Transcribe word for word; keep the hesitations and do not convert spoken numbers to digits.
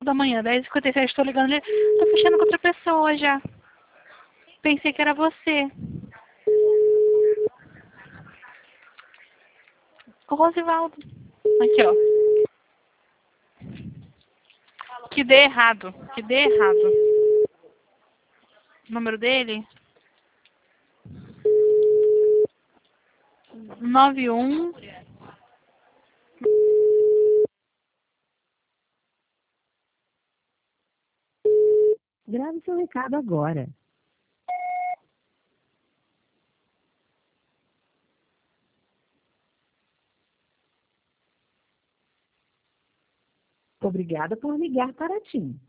da manhã, dez e cinquenta e sete, estou ligando ele. Tô fechando com outra pessoa já. Pensei que era você. O Rosivaldo. Aqui, ó. Que dê errado. Que dê errado. O número dele? nove um. Grave seu recado agora. Obrigada por ligar para a TIM.